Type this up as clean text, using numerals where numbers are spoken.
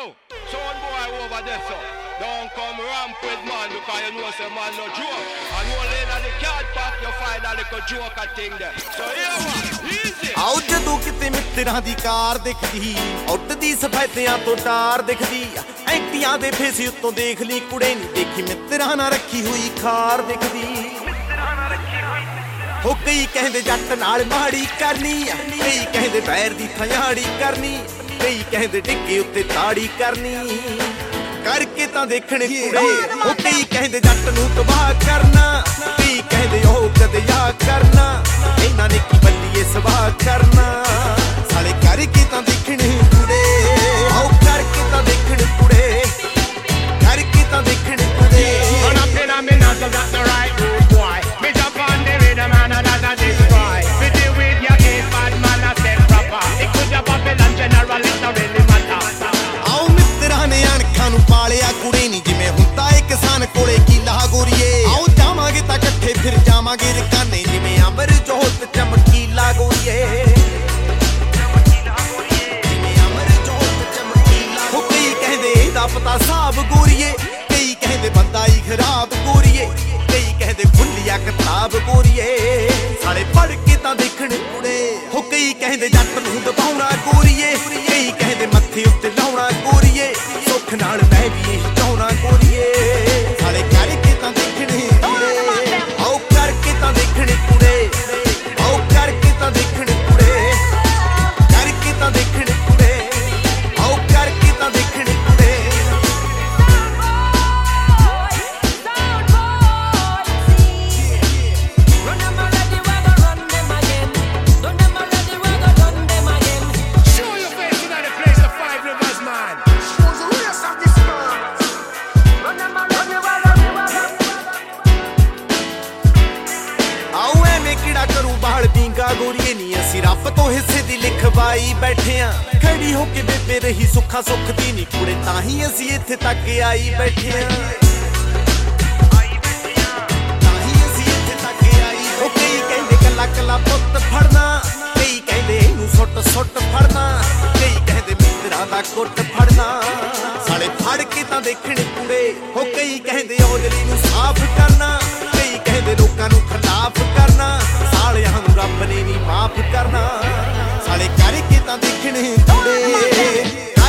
Sound boy over there, so don't come ramp with man because you know say man no joke. And only in the cat park you find a little joker thing there. So here one, easy. ਆਉ ਜਦੋਂ ਕਿਤੇ ਮਿੱਤਰਾਂ ਦੀ ਕਾਰ ਦਿਖਦੀ, ਉੱਡਦੀ ਸਫੈਦਿਆਂ ਤੋਂ ਟਾਰ ਦਿਖਦੀ, ਐਂਟੀਆਂ ਦੇ face ਉੱਤੋਂ ਦੇਖ ਲਈ ਕੁੜੇ ਨੀ ਦੇਖੀ ਮਿੱਤਰਾਂ ਨਾਲ ਰੱਖੀ ਹੋਈ ਖਾਰ ਦਿਖਦੀ। ਹੋ ਕਈ ਕਹਿੰਦੇ ਜੱਟ ਨਾਲ ਮਾੜੀ ਕਰਨੀ, ਕਈ ਕਹਿੰਦੇ ਪੈਰ ਦੀ ਥਿਆੜੀ ਕਰਨੀ, ਕਈ ਕਹਿੰਦੇ ਡਿੱਗੇ ਉੱਤੇ ਤਾੜੀ ਕਰਨੀ, ਕਰਕੇ ਤਾਂ ਦੇਖਣੇ ਕੁੜੇ। ਹੋ ਕਈ ਕਹਿੰਦੇ ਜੱਟ ਨੂੰ ਤਬਾਹ ਕਰਨਾ, ਕਈ ਕਹਿੰਦੇ ਉਹ ਕਦੇ ਆ ਕਰਨਾ, ਇਹਨਾਂ ਨੇ ਕੀ ਬੱਲੀਏ ਸਵਾਹ ਕਰਨਾ, ਸਾਲੇ ਕਰਕੇ ਤਾਂ ਦੇਖਣੇ ਕੁੜੇ। ਆਓ ਕਰਕੇ ਤਾਂ ਦੇਖਣੇ ਕੁੜੇ, ਕਰਕੇ ਤਾਂ ਦੇਖਣੇ ਕੁੜੇ। ਆਓ ਮਿੱਤਰਾਂ ਨੇ ਅਣਖਾਂ ਨੂੰ ਪਾਲਿਆ ਕੁੜੇ ਨੀ ਜਿਵੇਂ ਹੁੰਦਾ ਏ ਕਿਸਾਨ ਕੋਲੇ ਕੀਲਾ ਗੋਰੀਏ। ਆਓ ਜਾਵਾਂਗੇ ਤਾਂ ਇਕੱਠੇ ਫਿਰ ਜਾਵਾਂਗੇ ਰਕਾਨੇ ਜਿਵੇਂ ਅੰਬਰ ਜੋਤ ਚਮਕੀਲਾ ਗੋਰੀਏ। ਜਿਵੇਂ ਅੰਬਰ ਜੋਤ ਚਮਕੀਲਾ। ਹੋ ਕਈ ਕਹਿੰਦੇ ਇਹਦਾ ਪਤਾ ਸਾਬ ਗੋਰੀਏ, ਕਈ ਕਹਿੰਦੇ ਬੰਦਾ ਹੀ ਖਰਾਬ ਗੋਰੀਏ, ਕਈ ਕਹਿੰਦੇ ਖੁੱਲਿਆ ਕਿਤਾਬ ਗੋਰੀਏ, ਸਾਲੇ ਪੜ ਕੇ ਤਾਂ ਦੇਖਣ ਕੁੜੇ। ਹੋ ਕਈ ਕਹਿੰਦੇ ਜੱਟ ਨੂੰ ਦਬਾਉਣਾ ਗੋਰੀਏ, ਕਈ ਕਹਿੰਦੇ ਮੱਥੇ ਉੱਤੇ ਲਾਉਣਾ ਗੋਰੀਏ, ਸੁੱਖ ਨਾਲ ਮੈਂ ਵੀ ਇਹ ਚਾਹੁੰਦਾ ਗੋਰੀਏ, ਸਾਲੇ ਕਰਕੇ ਤਾਂ ਦੇਖਣੇ ਕੁੜੇ। ਆਓ ਕਰਕੇ ਤਾਂ ਦੇਖਣੇ ਕੁੜੇ, ਆਓ ਕਰਕੇ ਤਾਂ ਦੇਖਣੇ ਕੁੜੇ, ਕਰਕੇ ਤਾਂ ਦੇਖਣੇ ਕੁੜੇ, ਆਓ ਕਰਕੇ ਤਾਂ ਦੇਖਣੇ ਕੁੜੇ। ਕਿਹੜਾ ਕਰੂ ਬਾਲ ਪੀਂਗਾ ਗੋਰੀਏ ਨੀ ਅਸੀਂ ਰੱਬ ਤੋਂ ਹਿੱਸੇ ਦੀ ਲਿਖਵਾਈ ਬੈਠੇ ਆਂ, ਖੜੀ ਹੋ ਕੇ ਬੇਬੇ ਰਹੀ ਸੁੱਖਾ ਸੁੱਖ ਦੀ ਨੀ ਕੁੜੇ, ਤਾਂ ਹੀ ਅਸੀਂ ਇੱਥੇ ਤੱਕ ਆਈ ਬੈਠੇ ਆਂ, ਤਾਂ ਹੀ ਅਸੀਂ ਇੱਥੇ ਤੱਕ ਆਈ। ਉਹ ਕਈ ਕਹਿੰਦੇ ਕੱਲਾ ਕੱਲਾ ਪੁੱਤ ਫੜਨਾ, ਕਈ ਕਹਿੰਦੇ ਇਹਨੂੰ ਸੁੱਟ ਸੁੱਟ ਫੜਨਾ, ਕਈ ਕਹਿੰਦੇ ਮਿੱਤਰਾਂ ਦਾ ਕੁੱਟ ਫੜਨਾ, ਸਾਲੇ ਫੜ ਕੇ ਤਾਂ ਦੇਖਣੇ ਕੁੜੇ। ਉਹ ਕਈ ਕਹਿੰਦੇ ਔਜਲੀ ਨੂੰ ਸਾਫ਼ ਕਰਨਾ, ਕਈ ਕਹਿੰਦੇ ਲੋਕਾਂ ਨੂੰ ਖਿਲਾਫ ਕਰਨਾ, ਸਾਲਿਆਂ ਨੂੰ ਰੱਬ ਨੇ ਨੀ ਮਾਫ ਕਰਨਾ, ਸਾਲੇ ਕਰਕੇ ਤਾਂ ਦੇਖਣੇ ਕੁੜੇ।